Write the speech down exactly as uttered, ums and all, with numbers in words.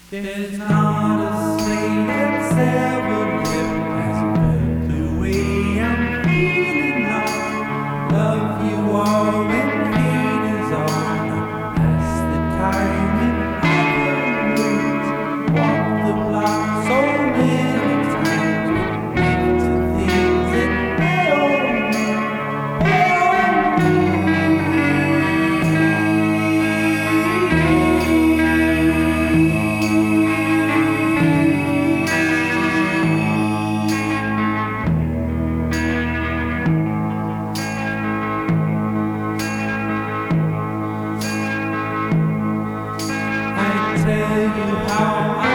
There's not a slate that's ever lived as felt the way I'm feeling now. Love you all and hate is all. That's the time it never moves. Walk the block so many times. Make to things that they don't mean. They don't tell you how